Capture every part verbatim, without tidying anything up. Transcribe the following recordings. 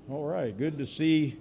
All right, good to see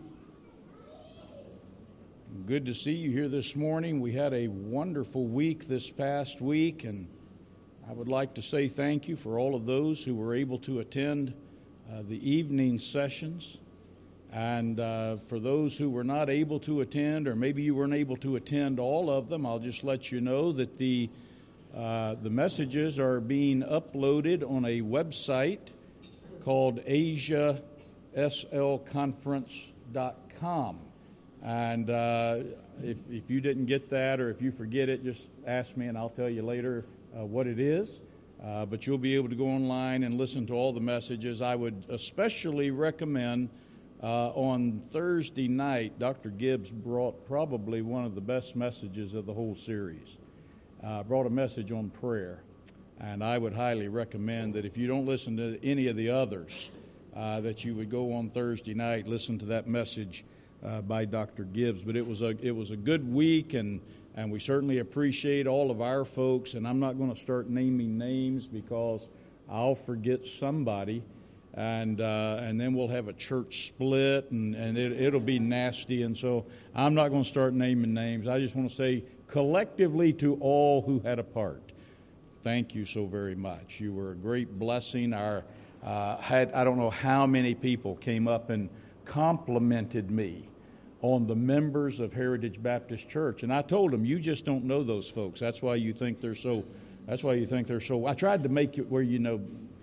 good to see you here this morning. We had a wonderful week this past week, and I would like to say thank you for all of those who were able to attend uh, the evening sessions. And uh, for those who were not able to attend, or maybe you weren't able to attend all of them, I'll just let you know that the uh, the messages are being uploaded on a website called asia s l conference dot com. And uh, if, if you didn't get that, or if you forget it, just ask me and I'll tell you later uh, what it is. Uh, but you'll be able to go online and listen to all the messages. I would especially recommend uh, on Thursday night, Doctor Gibbs brought probably one of the best messages of the whole series. Uh, brought a message on prayer. And I would highly recommend that if you don't listen to any of the others, uh, that you would go on Thursday night, listen to that message Uh, by Doctor Gibbs. But it was a it was a good week, and and we certainly appreciate all of our folks. And I'm not going to start naming names because I'll forget somebody, and uh, and then we'll have a church split, and and it, it'll be nasty. And so I'm not going to start naming names. I just want to say collectively to all who had a part, thank you so very much. You were a great blessing. Our uh, had I don't know how many people came up and complimented me on the members of Heritage Baptist Church, and I told them, you just don't know those folks. That's why you think they're so. That's why you think they're so. I tried to make it where you know,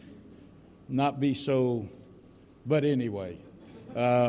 not be so. But anyway, uh,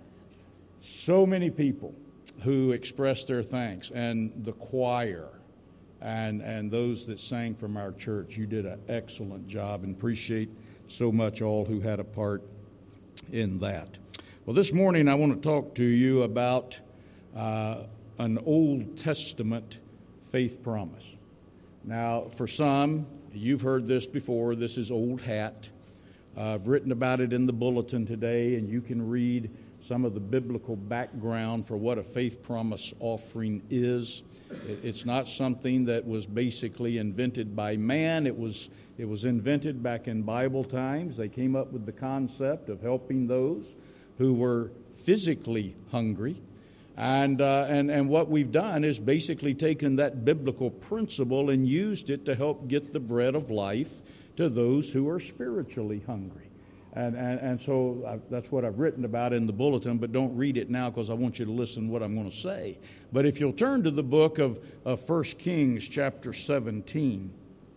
so many people who expressed their thanks, and the choir, and and those that sang from our church. You did an excellent job, and appreciate so much all who had a part in that. Well, this morning I want to talk to you about uh, an Old Testament faith promise. Now, for some, you've heard this before. This is old hat. Uh, I've written about it in the bulletin today, and you can read some of the biblical background for what a faith promise offering is. It, it's not something that was basically invented by man. It was it was invented back in Bible times. They came up with the concept of helping those who were physically hungry. And, uh, and, and what we've done is basically taken that biblical principle and used it to help get the bread of life to those who are spiritually hungry. And, and, and so I, that's what I've written about in the bulletin, but don't read it now because I want you to listen to what I'm going to say. But if you'll turn to the book of, of First Kings chapter seventeen,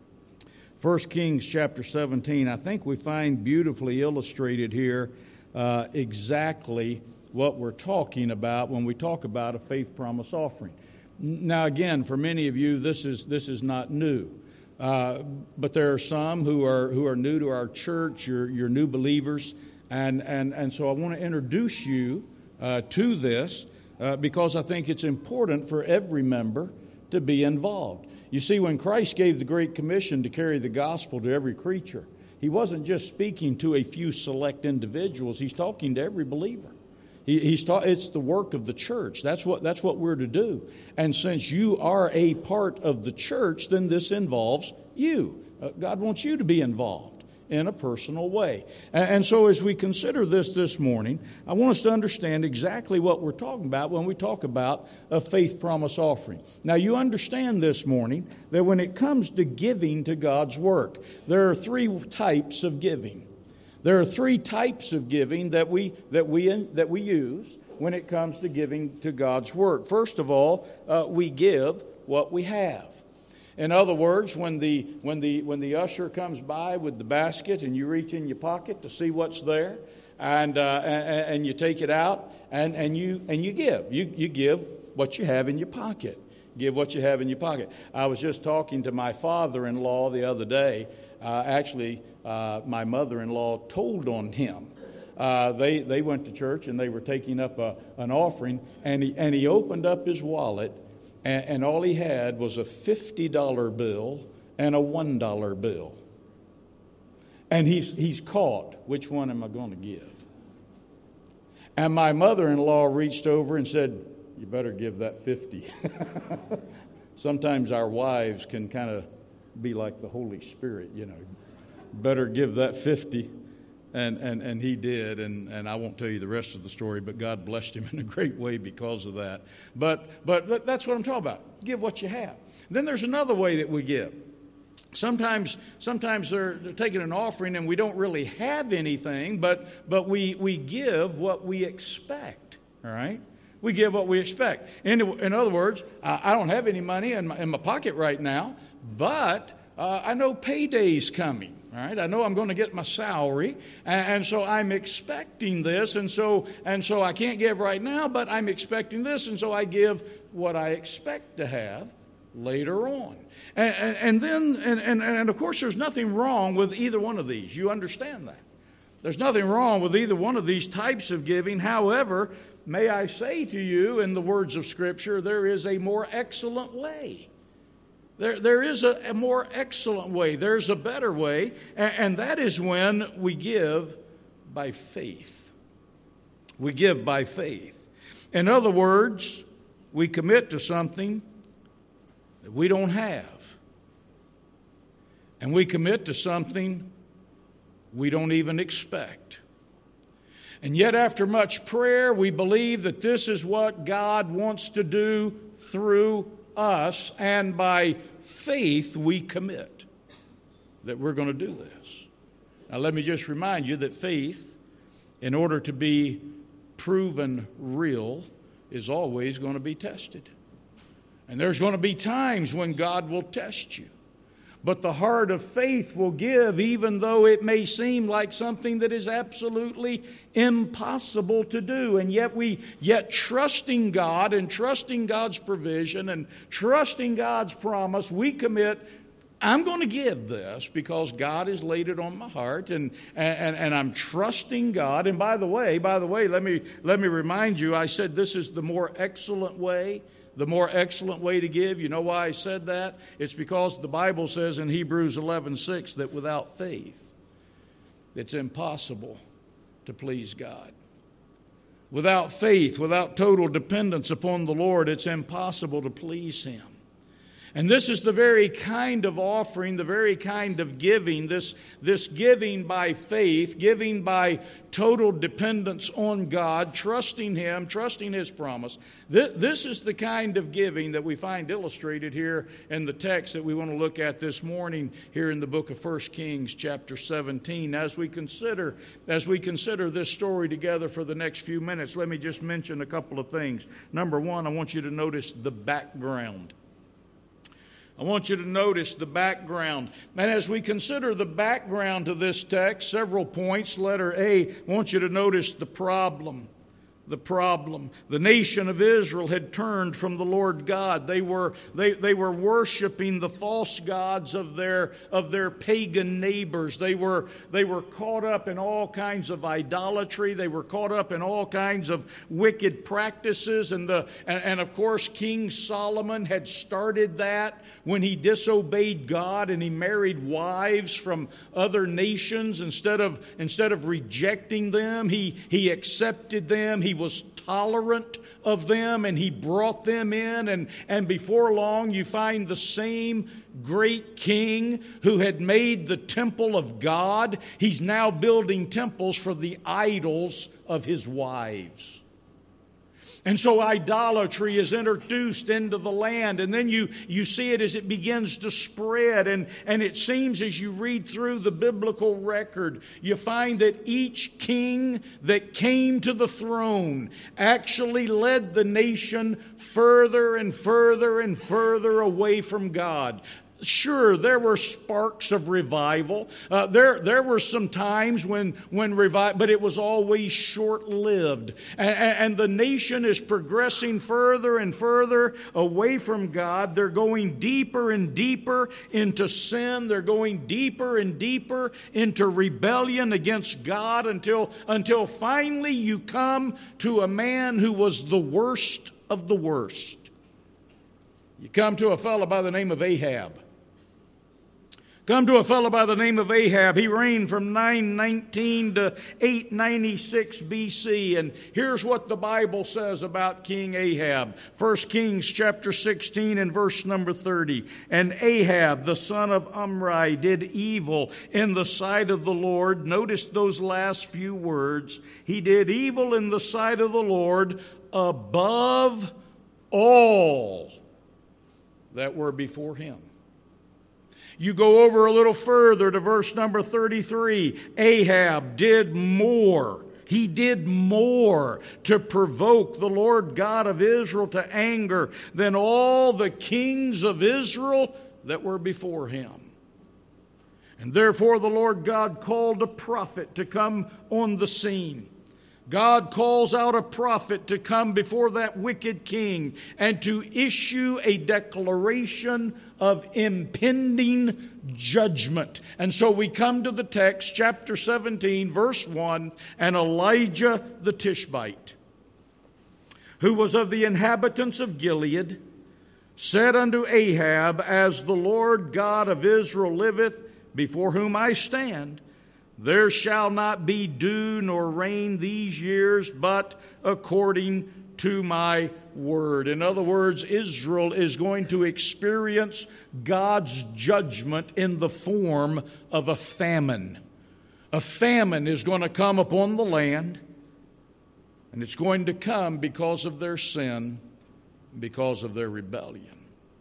First Kings chapter seventeen, I think we find beautifully illustrated here Uh, exactly what we're talking about when we talk about a faith promise offering. Now, again, for many of you, this is this is not new, uh, but there are some who are who are new to our church. You're you're new believers, and and and so I want to introduce you uh, to this uh, because I think it's important for every member to be involved. You see, when Christ gave the Great Commission to carry the gospel to every creature, He wasn't just speaking to a few select individuals. He's talking to every believer. He, he's ta- it's the work of the church. That's what that's what we're to do. And since you are a part of the church, then this involves you. Uh, God wants you to be involved in a personal way. And, and so as we consider this this morning, I want us to understand exactly what we're talking about when we talk about a faith promise offering. Now, you understand this morning that when it comes to giving to God's work, there are three types of giving. There are three types of giving that we that we that we use when it comes to giving to God's work. First of all, uh, we give what we have. In other words, when the when the when the usher comes by with the basket and you reach in your pocket to see what's there, and uh, and, and you take it out and, and you and you give you you give what you have in your pocket. Give what you have in your pocket. I was just talking to my father-in-law the other day. Uh, actually, uh, my mother-in-law told on him. Uh, they they went to church and they were taking up a, an offering, and he and he opened up his wallet. And all he had was a fifty dollar bill and a one dollar bill. And he's he's caught. Which one am I going to give? And my mother-in-law reached over and said, you better give that fifty. Sometimes our wives can kind of be like the Holy Spirit, you know. Better give that fifty. and, and, and he did, and, and I won't tell you the rest of the story, but God blessed him in a great way because of that. But, but, but that's what I'm talking about. Give what you have. Then there's another way that we give. Sometimes, sometimes they're, they're taking an offering and we don't really have anything, but, but we, we give what we expect, all right? We give what we expect. In, in other words, I, I don't have any money in my, in my pocket right now, but uh, I know payday's coming, all right? I know I'm going to get my salary, and, and so I'm expecting this, and so, and so I can't give right now, but I'm expecting this, and so I give what I expect to have later on. And, and, and then, and, and, and of course, there's nothing wrong with either one of these. You understand that. There's nothing wrong with either one of these types of giving. However, may I say to you, in the words of Scripture, there is a more excellent way. There, there is a, a more excellent way. There's a better way, and, and that is when we give by faith. We give by faith. In other words, we commit to something that we don't have. And we commit to something we don't even expect. And yet, after much prayer, we believe that this is what God wants to do through us, and by faith we commit that we're going to do this. Now, let me just remind you that faith, in order to be proven real, is always going to be tested. And there's going to be times when God will test you. But the heart of faith will give, even though it may seem like something that is absolutely impossible to do. And yet we, yet trusting God and trusting God's provision and trusting God's promise, we commit, I'm going to give this because God has laid it on my heart, and, and, and I'm trusting God. And by the way, by the way, let me, let me remind you, I said this is the more excellent way. The more excellent way to give. You know why I said that? It's because the Bible says in Hebrews eleven six that without faith, it's impossible to please God. Without faith, without total dependence upon the Lord, it's impossible to please Him. And this is the very kind of offering, the very kind of giving, this, this giving by faith, giving by total dependence on God, trusting Him, trusting His promise. This, this is the kind of giving that we find illustrated here in the text that we want to look at this morning here in the book of First Kings chapter seventeen. As we consider, as we consider this story together for the next few minutes, let me just mention a couple of things. Number one, I want you to notice the background. I want you to notice the background. And as we consider the background to this text, several points. Letter A, I want you to notice the problem. The problem. The nation of Israel had turned from the Lord God. They were, they, they were worshiping the false gods of their, of their pagan neighbors. They were, they were caught up in all kinds of idolatry. They were caught up in all kinds of wicked practices. And, the, and, and of course, King Solomon had started that when he disobeyed God and he married wives from other nations. Instead of, instead of rejecting them, he, he accepted them. He was tolerant of them, and he brought them in, and, and before long you find the same great king who had made the temple of God. He's now building temples for the idols of his wives. And so idolatry is introduced into the land, and then you, you see it as it begins to spread. And, and it seems as you read through the biblical record, you find that each king that came to the throne actually led the nation further and further and further away from God. Sure, there were sparks of revival. Uh, there, there were some times when, when revival, but it was always short-lived. And, and the nation is progressing further and further away from God. They're going deeper and deeper into sin. They're going deeper and deeper into rebellion against God until, until finally you come to a man who was the worst of the worst. You come to a fellow by the name of Ahab. Come to a fellow by the name of Ahab. He reigned from nine nineteen to eight ninety-six B C. And here's what the Bible says about King Ahab. First Kings chapter sixteen and verse number thirty. And Ahab, the son of Omri, did evil in the sight of the Lord. Notice those last few words. He did evil in the sight of the Lord above all that were before him. You go over a little further to verse number thirty-three. Ahab did more. He did more to provoke the Lord God of Israel to anger than all the kings of Israel that were before him. And therefore the Lord God called a prophet to come on the scene. God calls out a prophet to come before that wicked king and to issue a declaration of impending judgment. And so we come to the text, chapter seventeen, verse one, and Elijah the Tishbite, who was of the inhabitants of Gilead, said unto Ahab, As the Lord God of Israel liveth, before whom I stand, there shall not be dew nor rain these years, but according to my word. In other words, Israel is going to experience God's judgment in the form of a famine. A famine is going to come upon the land, and it's going to come because of their sin, because of their rebellion.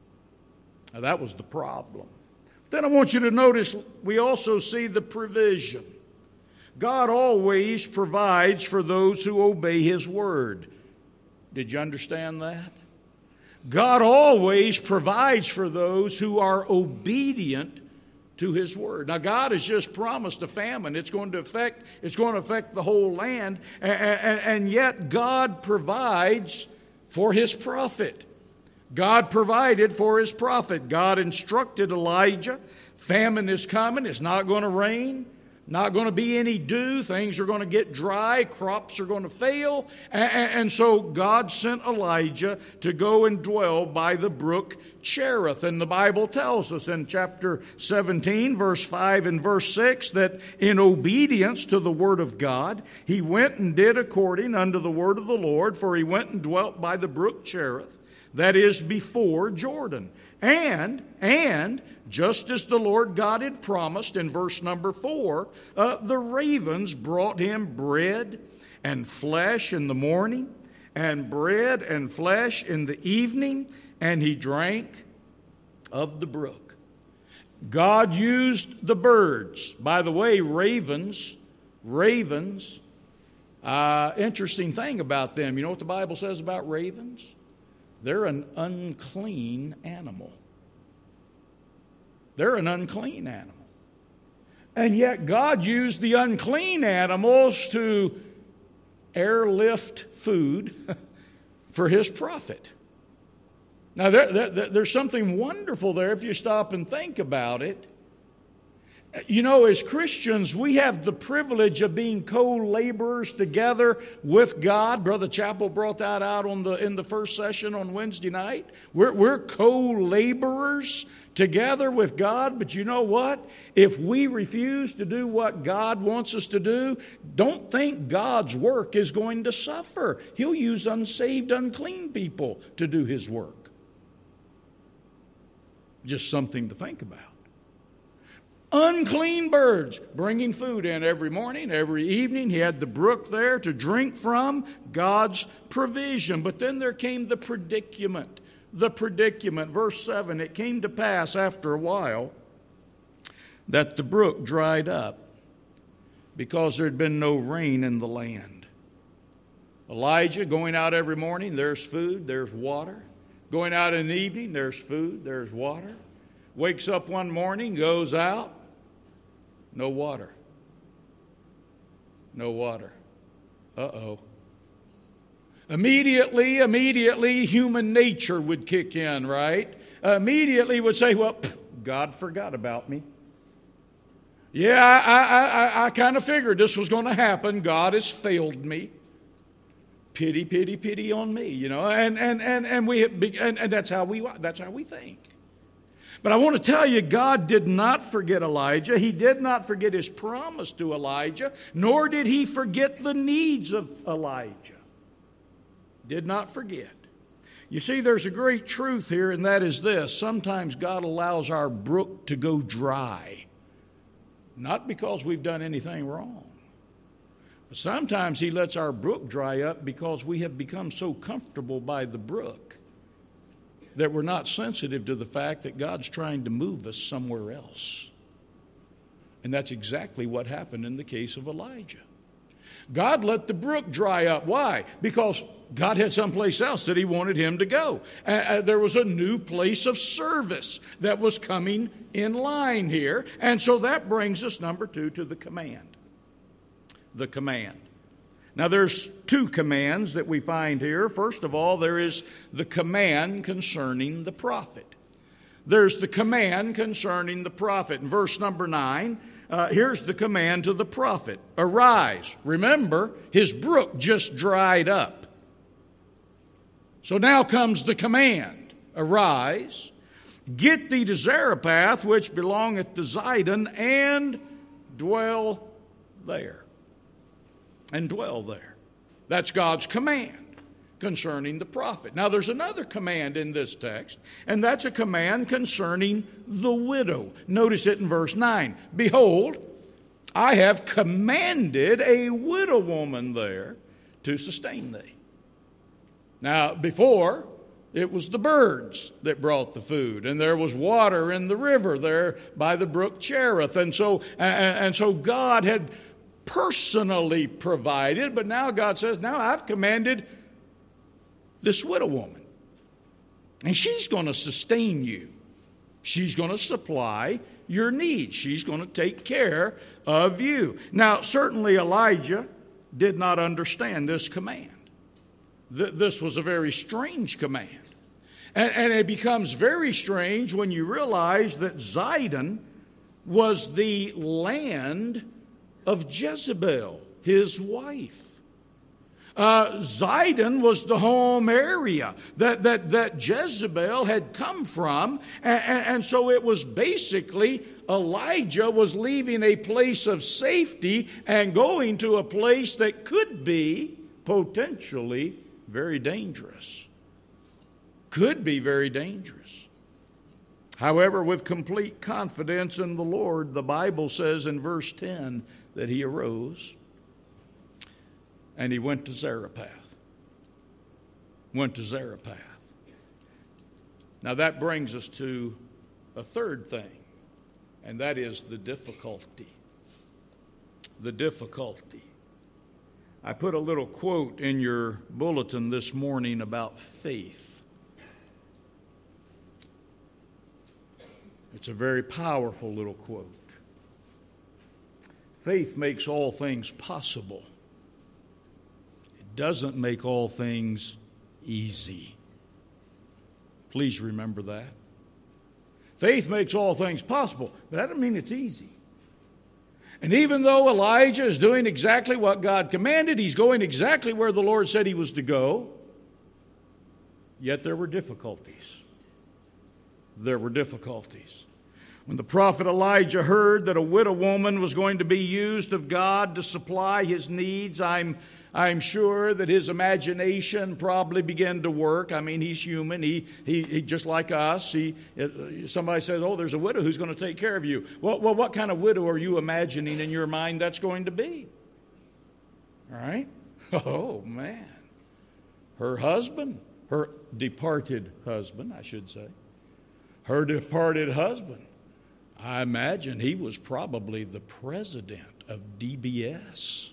Now, that was the problem. Then I want you to notice we also see the provision. God always provides for those who obey His word. Did you understand that? God always provides for those who are obedient to His word. Now, God has just promised a famine. It's going to affect, it's going to affect the whole land, and, and, and yet God provides for His prophet. God provided for His prophet. God instructed Elijah, famine is coming, it's not going to rain, not going to be any dew, things are going to get dry, crops are going to fail. And, and so God sent Elijah to go and dwell by the brook Cherith. And the Bible tells us in chapter seventeen, verse five and verse six, that in obedience to the word of God, he went and did according unto the word of the Lord, for he went and dwelt by the brook Cherith, that is before Jordan. And, and, just as the Lord God had promised in verse number four, uh, the ravens brought him bread and flesh in the morning, and bread and flesh in the evening, and he drank of the brook. God used the birds. By the way, ravens, ravens, uh, interesting thing about them. You know what the Bible says about ravens? They're an unclean animal. They're an unclean animal. And yet God used the unclean animals to airlift food for His prophet. Now, there, there, there's something wonderful there if you stop and think about it. You know, as Christians, we have the privilege of being co-laborers together with God. Brother Chappell brought that out on the in the first session on Wednesday night. We're, we're co-laborers together with God. But you know what? If we refuse to do what God wants us to do, don't think God's work is going to suffer. He'll use unsaved, unclean people to do His work. Just something to think about. Unclean birds bringing food in every morning, every evening. He had the brook there to drink from, God's provision. But then there came the predicament. The predicament. Verse seven, it came to pass after a while that the brook dried up because there had been no rain in the land. Elijah going out every morning, there's food, there's water. Going out in the evening, there's food, there's water. Wakes up one morning, goes out, no water. No water. Uh-oh. Immediately, immediately, human nature would kick in, right? Immediately would say, well, pff, God forgot about me. Yeah, I, I, I, I kind of figured this was going to happen. God has failed me. Pity, pity, pity on me, you know. And and and and we and, and that's how we that's how we think. But I want to tell you, God did not forget Elijah. He did not forget his promise to Elijah, nor did he forget the needs of Elijah. Did not forget. You see, there's a great truth here, and that is this. Sometimes God allows our brook to go dry, not because we've done anything wrong. But sometimes he lets our brook dry up because we have become so comfortable by the brook that we're not sensitive to the fact that God's trying to move us somewhere else. And that's exactly what happened in the case of Elijah. God let the brook dry up. Why? Because God had someplace else that he wanted him to go. Uh, there was a new place of service that was coming in line here. And so that brings us, number two, to the command. The command. Now, there's two commands that we find here. First of all, there is the command concerning the prophet. There's the command concerning the prophet. In verse number nine, uh, here's the command to the prophet. Arise. Remember, his brook just dried up. So now comes the command. Arise, get thee to Zarephath, which belongeth to Zidon, and dwell there. And dwell there. That's God's command concerning the prophet. Now there's another command in this text, and that's a command concerning the widow. Notice it in verse nine. Behold, I have commanded a widow woman there to sustain thee. Now before, it was the birds that brought the food, and there was water in the river there by the brook Cherith. And so, and, and so God had personally provided, but now God says, now I've commanded this widow woman. And she's going to sustain you. She's going to supply your needs. She's going to take care of you. Now, certainly Elijah did not understand this command. Th- this was a very strange command. And, and it becomes very strange when you realize that Zidon was the land of Jezebel, his wife. Uh, Zidon was the home area that, that, that Jezebel had come from. And, and, and so it was basically Elijah was leaving a place of safety and going to a place that could be potentially very dangerous. Could be very dangerous. However, with complete confidence in the Lord, the Bible says in verse ten that he arose and he went to Zarephath. Went to Zarephath. Now that brings us to a third thing, and that is the difficulty. The difficulty. I put a little quote in your bulletin this morning about faith. It's a very powerful little quote. Faith makes all things possible. It doesn't make all things easy. Please remember that. Faith makes all things possible, but that doesn't mean it's easy. And even though Elijah is doing exactly what God commanded, he's going exactly where the Lord said he was to go, yet there were difficulties. There were difficulties. When the prophet Elijah heard that a widow woman was going to be used of God to supply his needs, I'm, I'm sure that his imagination probably began to work. I mean, he's human. He, he, he just like us. He, somebody says, oh, there's a widow who's going to take care of you. Well, well, what kind of widow are you imagining in your mind that's going to be? All right? Oh, man. Her husband, her departed husband, I should say. Her departed husband. I imagine he was probably the president of D B S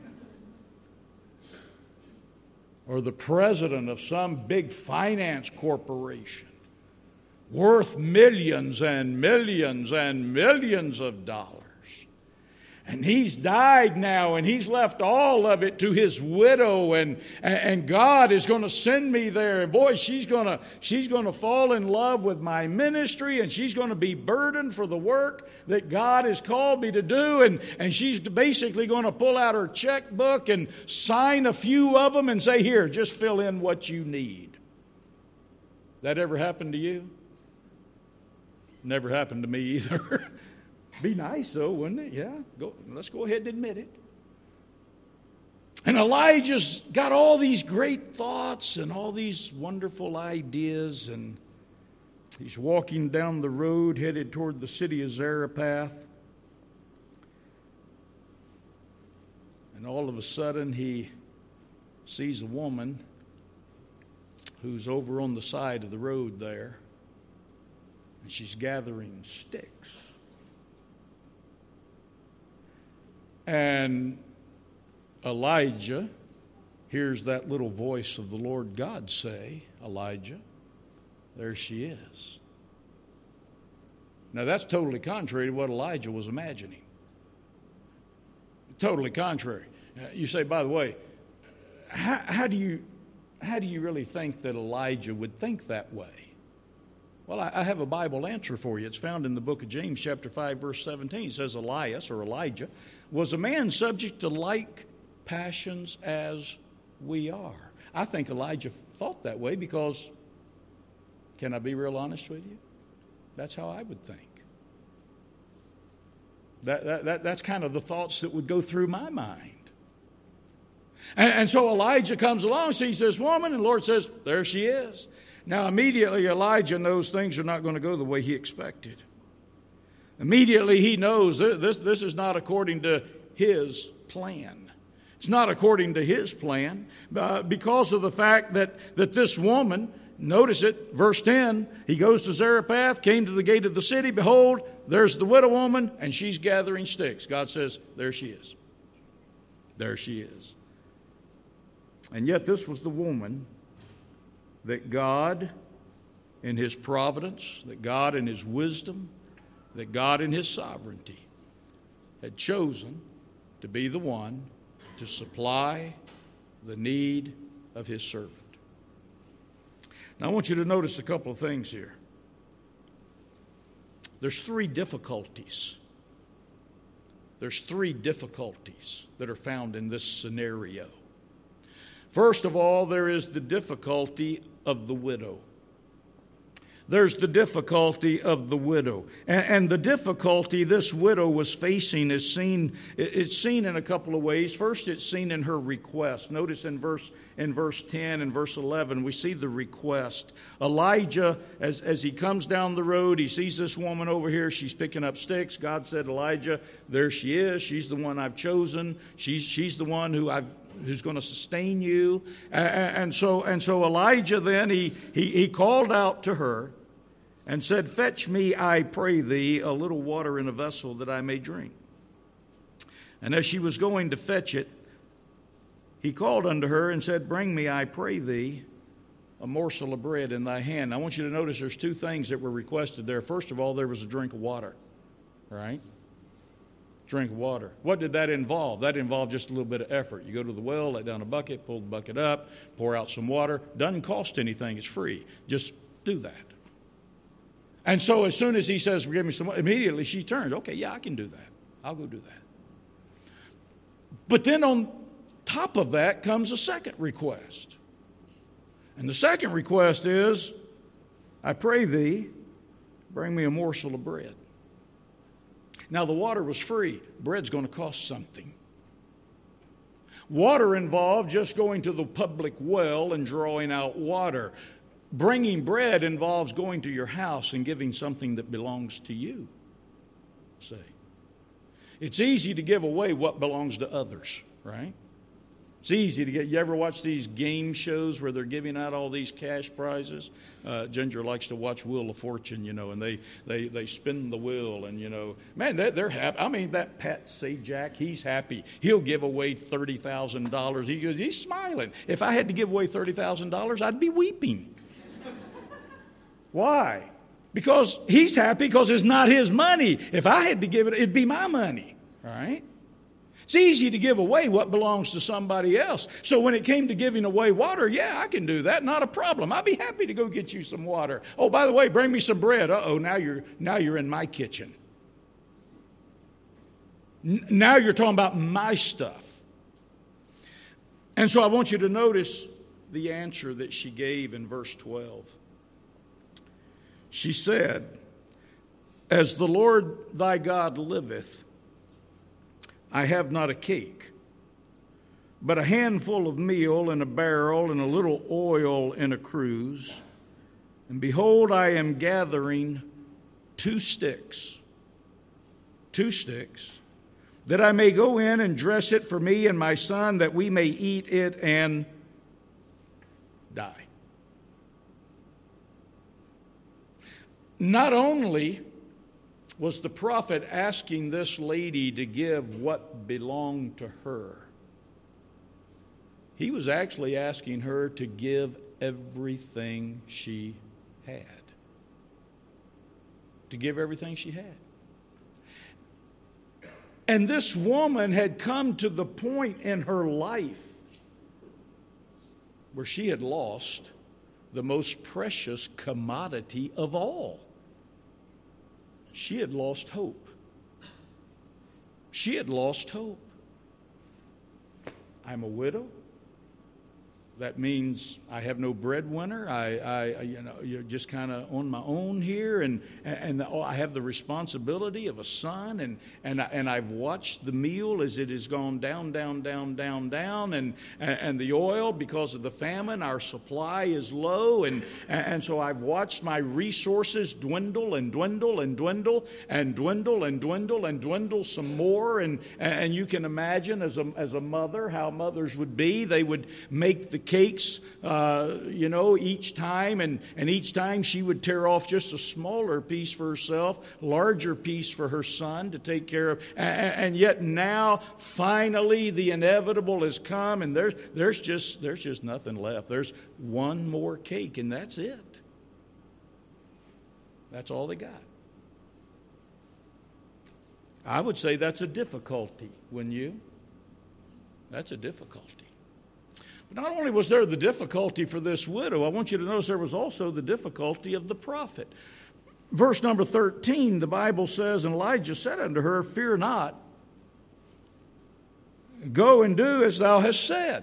or the president of some big finance corporation worth millions and millions and millions of dollars. And he's died now, and he's left all of it to his widow, and, and God is going to send me there. And boy, she's going to she's going to fall in love with my ministry, and she's going to be burdened for the work that God has called me to do. And, and she's basically going to pull out her checkbook and sign a few of them and say, here, just fill in what you need. That ever happened to you? Never happened to me either. Be nice, though, wouldn't it? Yeah, go, let's go ahead and admit it. And Elijah's got all these great thoughts and all these wonderful ideas, and he's walking down the road headed toward the city of Zarephath. And all of a sudden he sees a woman who's over on the side of the road there, and she's gathering sticks. And Elijah hears that little voice of the Lord God say, Elijah, there she is. Now that's totally contrary to what Elijah was imagining. Totally contrary. You say, by the way, how, how do you how do you really think that Elijah would think that way? Well, I, I have a Bible answer for you. It's found in the book of James, chapter five, verse seventeen. It says, Elias, or Elijah, was a man subject to like passions as we are. I think Elijah thought that way because, can I be real honest with you? That's how I would think. That, that, that that's kind of the thoughts that would go through my mind. And, and so Elijah comes along, sees this woman, and the Lord says, there she is. Now immediately Elijah knows things are not going to go the way he expected. Immediately he knows that this, this is not according to his plan. It's not according to his plan uh, because of the fact that, that this woman, notice it, verse ten, he goes to Zarephath, came to the gate of the city. Behold, there's the widow woman, and she's gathering sticks. God says, there she is. There she is. And yet this was the woman that God in his providence, that God in his wisdom, that God in his sovereignty had chosen to be the one to supply the need of his servant. Now I want you to notice a couple of things here. There's three difficulties. There's three difficulties that are found in this scenario. First of all, there is the difficulty of the widow. There's the difficulty of the widow. And, and the difficulty this widow was facing is seen, it's seen in a couple of ways. First, it's seen in her request. Notice in verse in verse ten and verse eleven, we see the request. Elijah, as, as he comes down the road, he sees this woman over here. She's picking up sticks. God said, Elijah, there she is. She's the one I've chosen. She's, she's the one who I've who's going to sustain you. And, and so and so Elijah then, he, he, he called out to her and said, fetch me, I pray thee, a little water in a vessel that I may drink. And as she was going to fetch it, he called unto her and said, bring me, I pray thee, a morsel of bread in thy hand. I want you to notice there's two things that were requested there. First of all, there was a drink of water, right? Drink water. What did that involve? That involved just a little bit of effort. You go to the well, let down a bucket, pull the bucket up, pour out some water. Doesn't cost anything. It's free. Just do that. And so as soon as he says, give me some, immediately she turns. Okay, yeah, I can do that. I'll go do that. But then on top of that comes a second request. And the second request is, I pray thee, bring me a morsel of bread. Now, the water was free. Bread's going to cost something. Water involved just going to the public well and drawing out water. Bringing bread involves going to your house and giving something that belongs to you. See? It's easy to give away what belongs to others, right? It's easy to get. You ever watch these game shows where they're giving out all these cash prizes? Uh, Ginger likes to watch Wheel of Fortune, you know, and they, they, they spin the wheel, and, you know, man, they're, they're happy. I mean, that Pat Sajak, he's happy. He'll give away thirty thousand dollars. He goes, he's smiling. If I had to give away thirty thousand dollars, I'd be weeping. Why? Because he's happy because it's not his money. If I had to give it, it'd be my money, all right? It's easy to give away what belongs to somebody else. So when it came to giving away water, yeah, I can do that. Not a problem. I'll be happy to go get you some water. Oh, by the way, bring me some bread. Uh-oh, now you're, now you're in my kitchen. N- now you're talking about my stuff. And so I want you to notice the answer that she gave in verse twelve. She said, As the Lord thy God liveth, I have not a cake, but a handful of meal in a barrel and a little oil in a cruse. And behold, I am gathering two sticks, two sticks, that I may go in and dress it for me and my son, that we may eat it and die. Not only was the prophet asking this lady to give what belonged to her, he was actually asking her to give everything she had. To give everything she had. And this woman had come to the point in her life where she had lost the most precious commodity of all. She had lost hope. She had lost hope. I'm a widow. That means I have no breadwinner. I, I, you know, you're just kind of on my own here, and and I have the responsibility of a son, and and I, and I've watched the meal as it has gone down, down, down, down, down, and and the oil, because of the famine, our supply is low, and and so I've watched my resources dwindle and dwindle and dwindle and dwindle and dwindle and dwindle some more, and and you can imagine as a as a mother how mothers would be. They would make the cakes, uh, you know, each time, and, and each time she would tear off just a smaller piece for herself, larger piece for her son to take care of, and, and yet now, finally, the inevitable has come, and there's there's just there's just nothing left. There's one more cake, and that's it. That's all they got. I would say that's a difficulty, wouldn't you? That's a difficulty. But not only was there the difficulty for this widow, I want you to notice there was also the difficulty of the prophet. Verse number thirteen, the Bible says, and Elijah said unto her, fear not, go and do as thou hast said.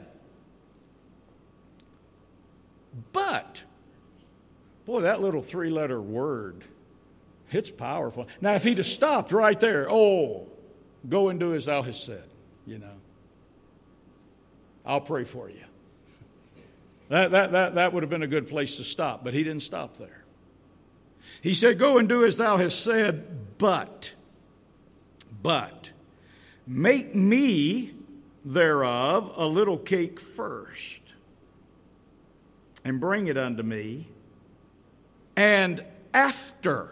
But, boy, that little three-letter word, it's powerful. Now, if he'd have stopped right there, oh, go and do as thou hast said, you know, I'll pray for you. That, that, that, that would have been a good place to stop, but he didn't stop there. He said, go and do as thou hast said, but, but, make me thereof a little cake first, and bring it unto me, and after.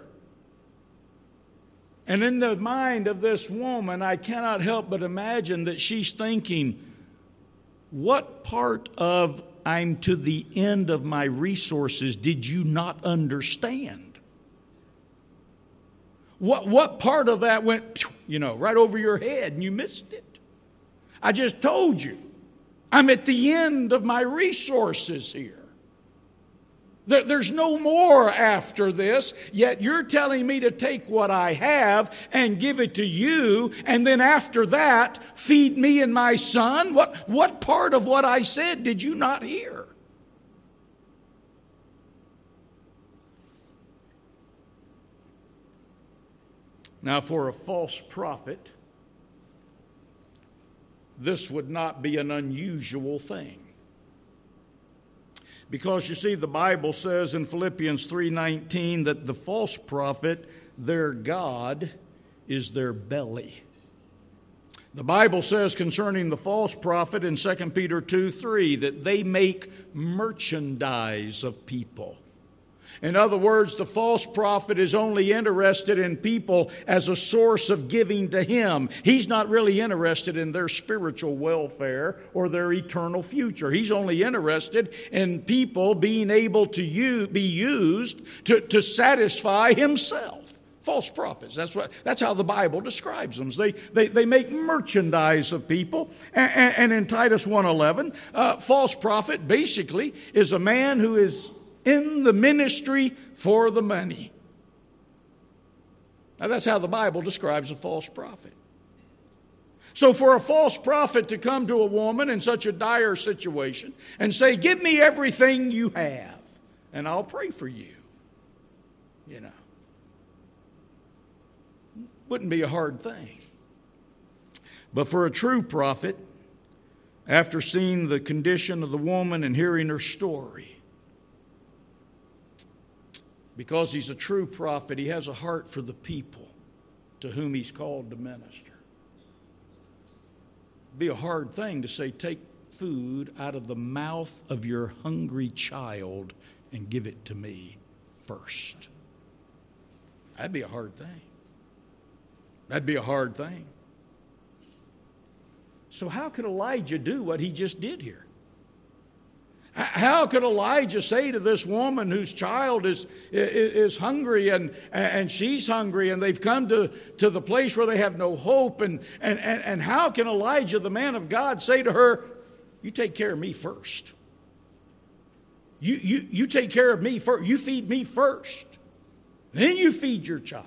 And in the mind of this woman, I cannot help but imagine that she's thinking, what part of I'm to the end of my resources did you not understand? What, what part of that went, you know, right over your head and you missed it? I just told you, I'm at the end of my resources here. There, there's no more after this, yet you're telling me to take what I have and give it to you, and then after that, feed me and my son? What, what part of what I said did you not hear? Now, for a false prophet, this would not be an unusual thing. Because you see, the Bible says in Philippians three nineteen that the false prophet, their God, is their belly. The Bible says concerning the false prophet in Second Peter two three that they make merchandise of people. In other words, the false prophet is only interested in people as a source of giving to him. He's not really interested in their spiritual welfare or their eternal future. He's only interested in people being able to use, be used to, to satisfy himself. False prophets. That's what. That's how the Bible describes them. They they, they make merchandise of people. And, and in Titus one eleven, uh, false prophet basically is a man who is in the ministry for the money. Now that's how the Bible describes a false prophet. So for a false prophet to come to a woman in such a dire situation and say, give me everything you have and I'll pray for you, you know. Wouldn't be a hard thing. But for a true prophet, after seeing the condition of the woman and hearing her story, because he's a true prophet, he has a heart for the people to whom he's called to minister. It'd be a hard thing to say, take food out of the mouth of your hungry child and give it to me first. That'd be a hard thing. That'd be a hard thing. So how could Elijah do what he just did here? How could Elijah say to this woman whose child is, is, is hungry and, and she's hungry and they've come to, to the place where they have no hope, and, and, and, and how can Elijah, the man of God, say to her, you take care of me first. You, you, you take care of me first. You feed me first. Then you feed your child.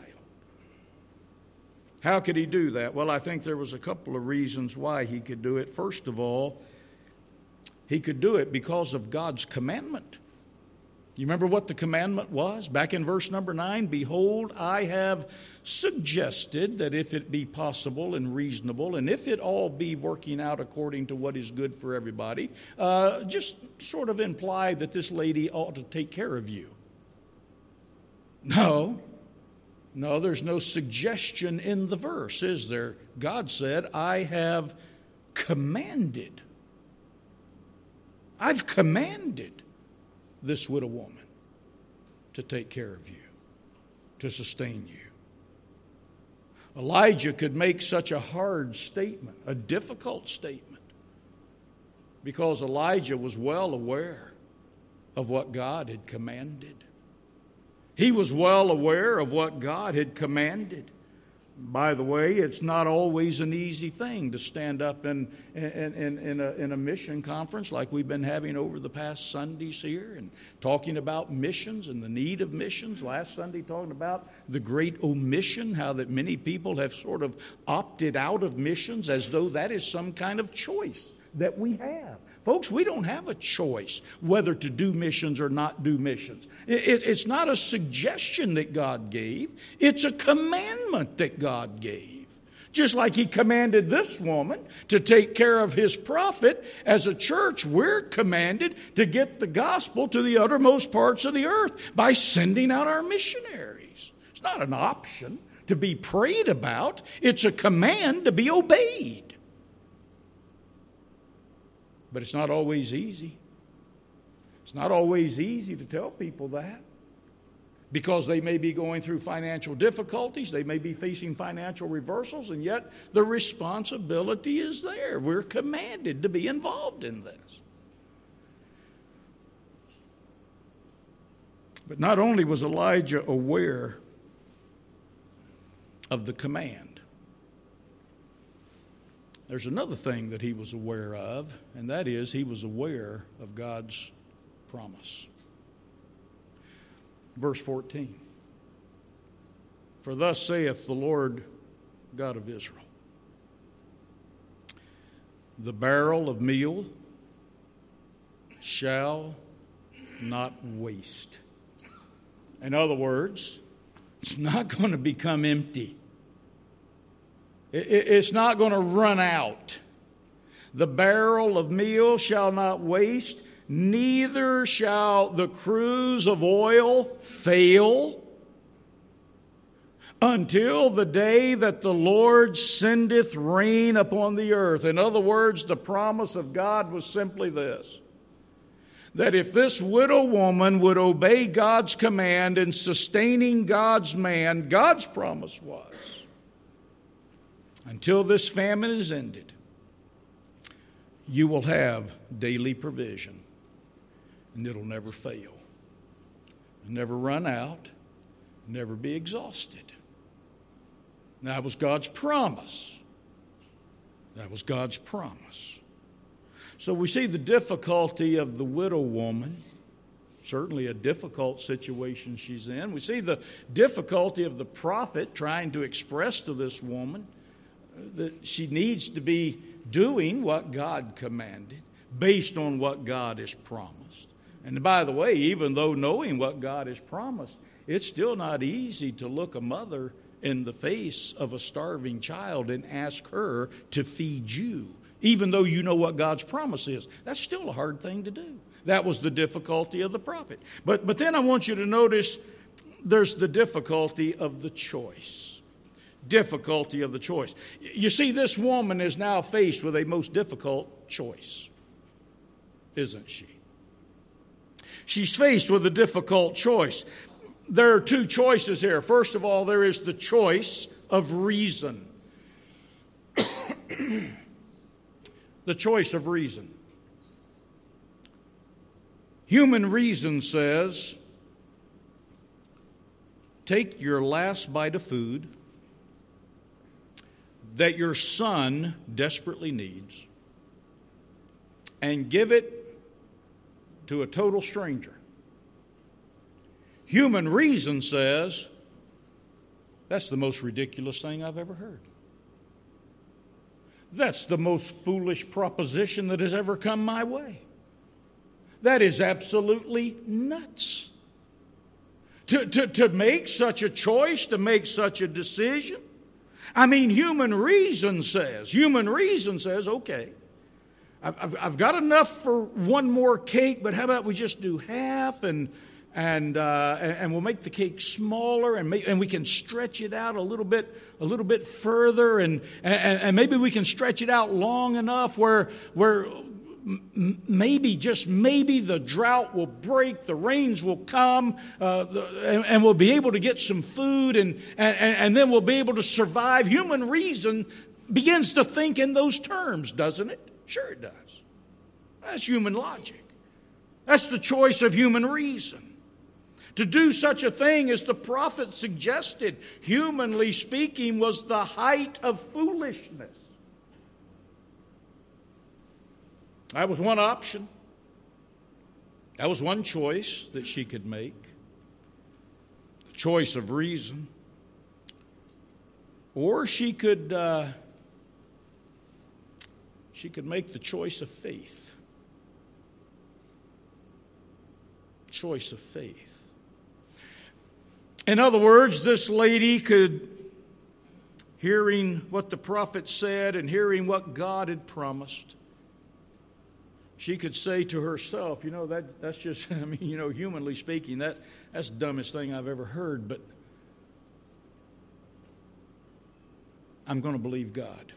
How could he do that? Well, I think there was a couple of reasons why he could do it. First of all, he could do it because of God's commandment. You remember what the commandment was? Back in verse number nine, behold, I have suggested that if it be possible and reasonable, and if it all be working out according to what is good for everybody, uh, just sort of imply that this lady ought to take care of you. No. No, there's no suggestion in the verse, is there? God said, I have commanded. I've commanded this widow woman to take care of you, to sustain you. Elijah could make such a hard statement, a difficult statement, because Elijah was well aware of what God had commanded. He was well aware of what God had commanded. By the way, it's not always an easy thing to stand up in, in, in, in, a, in a mission conference like we've been having over the past Sundays here, and talking about missions and the need of missions. Last Sunday talking about the great omission, how that many people have sort of opted out of missions as though that is some kind of choice that we have. Folks, we don't have a choice whether to do missions or not do missions. It, it, it's not a suggestion that God gave. It's a commandment that God gave. Just like he commanded this woman to take care of his prophet, as a church, we're commanded to get the gospel to the uttermost parts of the earth by sending out our missionaries. It's not an option to be prayed about. It's a command to be obeyed. But it's not always easy. It's not always easy to tell people that, because they may be going through financial difficulties, they may be facing financial reversals, and yet the responsibility is there. We're commanded to be involved in this. But not only was Elijah aware of the command, there's another thing that he was aware of, and that is he was aware of God's promise. Verse fourteen. For thus saith the Lord God of Israel, the barrel of meal shall not waste. In other words, it's not going to become empty. It's not going to run out. The barrel of meal shall not waste, neither shall the cruse of oil fail, until the day that the Lord sendeth rain upon the earth. In other words, the promise of God was simply this: that if this widow woman would obey God's command in sustaining God's man, God's promise was, until this famine is ended, you will have daily provision, and it'll never fail, never run out, never be exhausted. That was God's promise. That was God's promise. So we see the difficulty of the widow woman, certainly a difficult situation she's in. We see the difficulty of the prophet trying to express to this woman that she needs to be doing what God commanded based on what God has promised. And by the way, even though knowing what God has promised, it's still not easy to look a mother in the face of a starving child and ask her to feed you, even though you know what God's promise is. That's still a hard thing to do. That was the difficulty of the prophet. But, but then I want you to notice there's the difficulty of the choice. Difficulty of the choice. You see, this woman is now faced with a most difficult choice, isn't she? She's faced with a difficult choice. There are two choices here. First of all, there is the choice of reason. The choice of reason. Human reason says, take your last bite of food that your son desperately needs and give it to a total stranger. Human reason says, that's the most ridiculous thing I've ever heard. That's the most foolish proposition that has ever come my way. That is absolutely nuts. To, to, to make such a choice, to make such a decision. I mean, human reason says, human reason says, okay, I've, I've, I've got enough for one more cake, but how about we just do half and and uh, and we'll make the cake smaller and make, and we can stretch it out a little bit a little bit further and and, and maybe we can stretch it out long enough where where maybe, just maybe, the drought will break, the rains will come, uh, the, and, and we'll be able to get some food, and, and, and then we'll be able to survive. Human reason begins to think in those terms, doesn't it? Sure it does. That's human logic. That's the choice of human reason. To do such a thing, as the prophet suggested, humanly speaking, was the height of foolishness. That was one option. That was one choice that she could make. The choice of reason. Or she could uh, she could make the choice of faith. Choice of faith. In other words, this lady could, hearing what the prophet said and hearing what God had promised, she could say to herself, you know, that that's just, I mean, you know, humanly speaking, that that's the dumbest thing I've ever heard, but I'm going to believe God.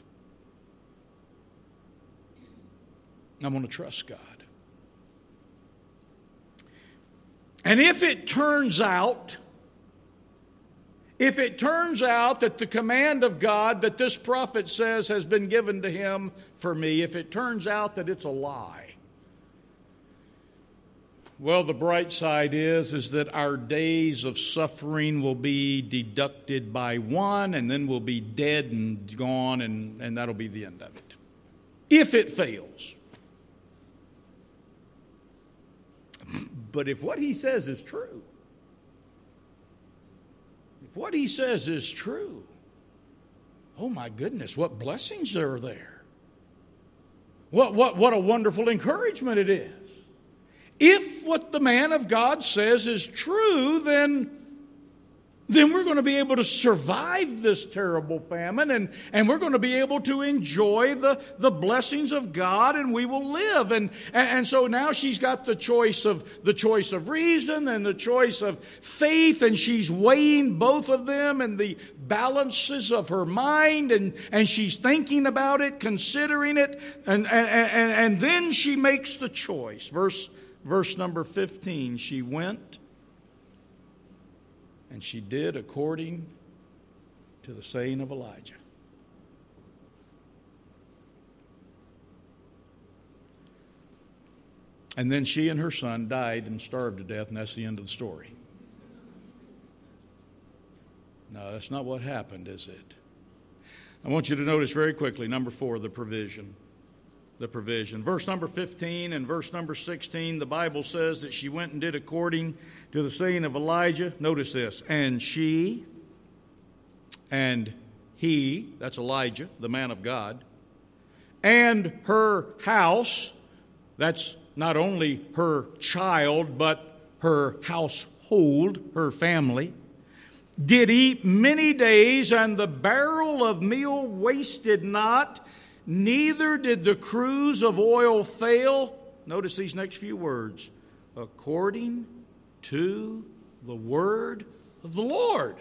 I'm going to trust God. And if it turns out, if it turns out that the command of God that this prophet says has been given to him for me, if it turns out that it's a lie, well, the bright side is, is that our days of suffering will be deducted by one, and then we'll be dead and gone, and, and that'll be the end of it. If it fails. But if what he says is true, if what he says is true, oh my goodness, what blessings are there. What, what, what a wonderful encouragement it is. If what the man of God says is true, then, then we're going to be able to survive this terrible famine, and, and we're going to be able to enjoy the, the blessings of God, and we will live. And, and so now she's got the choice of the choice of reason and the choice of faith, and she's weighing both of them and the balances of her mind, and, and she's thinking about it, considering it, and, and, and, and then she makes the choice. Verse Verse number fifteen, she went and she did according to the saying of Elijah. And then she and her son died and starved to death, and that's the end of the story. No, that's not what happened, is it? I want you to notice very quickly, number four, the provision. The provision. Verse number fifteen and verse number sixteen, the Bible says that she went and did according to the saying of Elijah. Notice this. And she and he, that's Elijah, the man of God, and her house, that's not only her child, but her household, her family. did eat many days, and the barrel of meal wasted not, neither did the cruse of oil fail. Notice these next few words. According to the word of the Lord,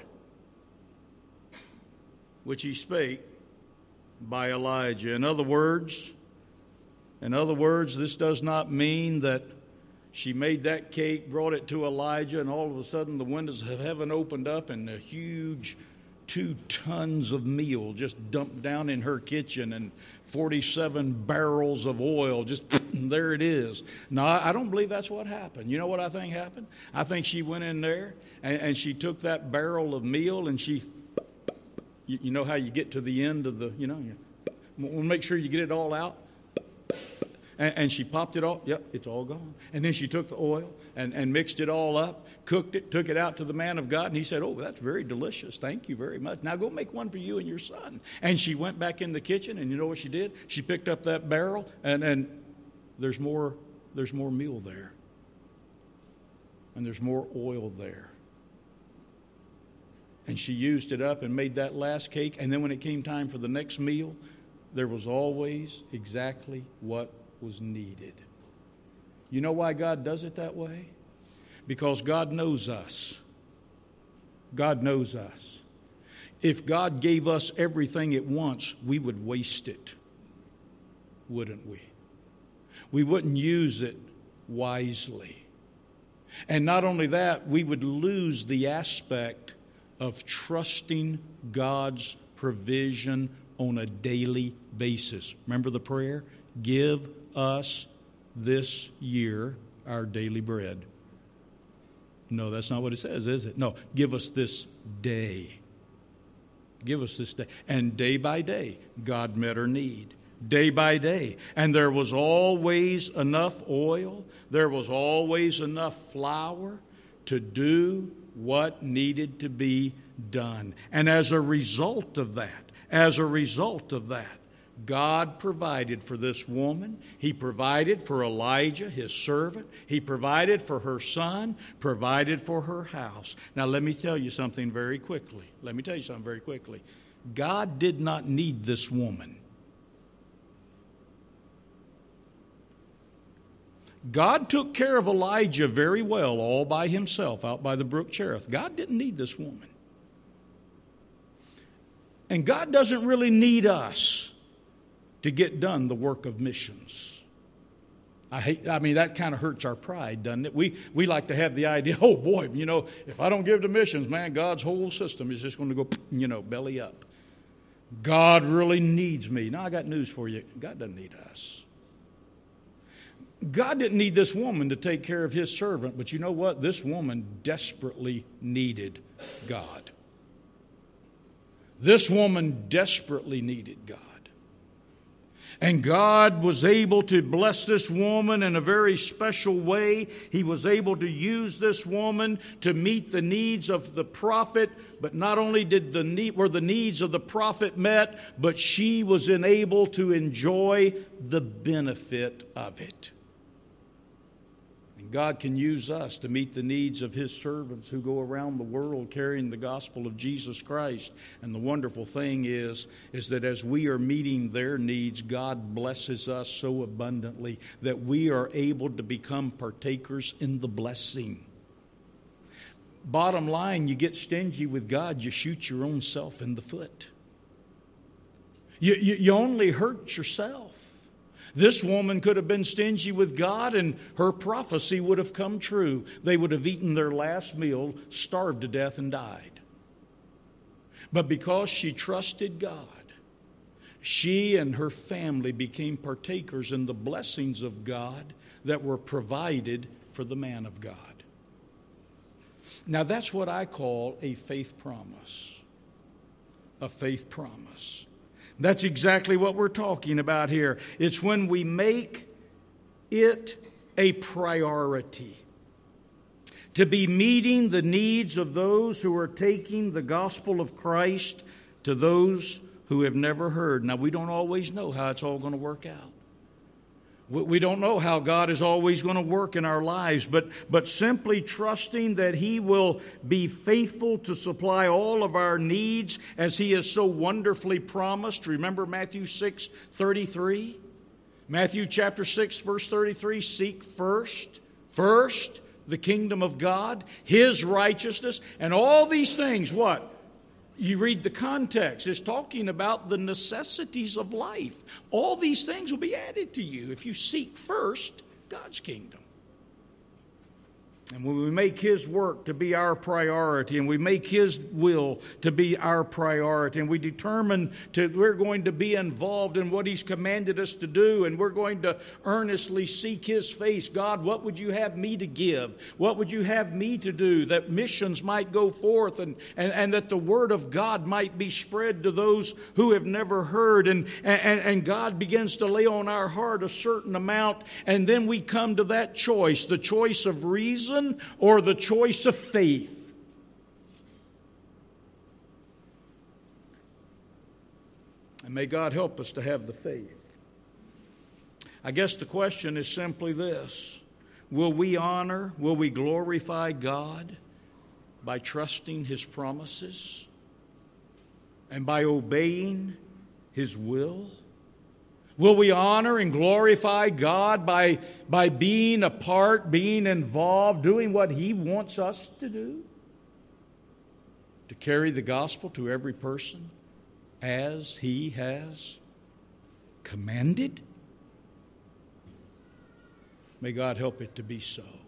which he spake by Elijah. In other words, in other words, this does not mean that she made that cake, brought it to Elijah, and all of a sudden the windows of heaven opened up and a huge two tons of meal just dumped down in her kitchen and forty-seven barrels of oil, just there it is. No, I don't believe that's what happened. You know what I think happened? I think she went in there and, and she took that barrel of meal and she, you, you know how you get to the end of the, you know, you want to make sure you get it all out. And, and she popped it all. Yep, it's all gone. And then she took the oil and, and mixed it all up, cooked it, took it out to the man of God, and he said, oh, that's very delicious. Thank you very much. Now go make one for you and your son. And she went back in the kitchen, and you know what she did? She picked up that barrel, and, and there's more, there's more meal there. And there's more oil there. And she used it up and made that last cake, and then when it came time for the next meal, there was always exactly what was needed. You know why God does it that way? Because God knows us. God knows us. If God gave us everything at once, we would waste it, wouldn't we? We wouldn't use it wisely. And not only that, we would lose the aspect of trusting God's provision on a daily basis. Remember the prayer? Give us this year our daily bread. No, that's not what it says, is it? No, give us this day. Give us this day. And day by day, God met her need. Day by day. And there was always enough oil. There was always enough flour to do what needed to be done. And as a result of that, as a result of that, God provided for this woman. He provided for Elijah, his servant. He provided for her son, provided for her house. Now, let me tell you something very quickly. Let me tell you something very quickly. God did not need this woman. God took care of Elijah very well all by himself out by the brook Cherith. God didn't need this woman. And God doesn't really need us to get done the work of missions. I hate, I mean, that kind of hurts our pride, doesn't it? We we like to have the idea, oh boy, you know, if I don't give to missions, man, God's whole system is just going to go, you know, belly up. God really needs me. Now, I got news for you. God doesn't need us. God didn't need this woman to take care of his servant, but you know what? This woman desperately needed God. This woman desperately needed God. And God was able to bless this woman in a very special way. He was able to use this woman to meet the needs of the prophet. But not only did the need, were the needs of the prophet met, but she was enabled to enjoy the benefit of it. And God can use us to meet the needs of his servants who go around the world carrying the gospel of Jesus Christ. And the wonderful thing is, is that as we are meeting their needs, God blesses us so abundantly that we are able to become partakers in the blessing. Bottom line, you get stingy with God, you shoot your own self in the foot. You, you, you only hurt yourself. This woman could have been stingy with God and her prophecy would have come true. They would have eaten their last meal, starved to death, and died. But because she trusted God, she and her family became partakers in the blessings of God that were provided for the man of God. Now that's what I call a faith promise. A faith promise. That's exactly what we're talking about here. It's when we make it a priority to be meeting the needs of those who are taking the gospel of Christ to those who have never heard. Now, we don't always know how it's all going to work out. We don't know how God is always going to work in our lives, but, but simply trusting that He will be faithful to supply all of our needs as He has so wonderfully promised. Remember Matthew six thirty-three? Matthew chapter six, verse thirty-three, seek first, first the kingdom of God, His righteousness, and all these things, what? You read the context. It's talking about the necessities of life. All these things will be added to you if you seek first God's kingdom. And when we make His work to be our priority, and we make His will to be our priority, and we determine to we're going to be involved in what He's commanded us to do, and we're going to earnestly seek His face. God, what would you have me to give? What would you have me to do that missions might go forth and, and, and that the Word of God might be spread to those who have never heard? And, and, and God begins to lay on our heart a certain amount, and then we come to that choice, the choice of reason or the choice of faith. And may God help us to have the faith. I guess the question is simply this: will we honor, will we glorify God by trusting His promises and by obeying His will? Will we honor and glorify God by, by being a part, being involved, doing what He wants us to do? To carry the gospel to every person as He has commanded? May God help it to be so.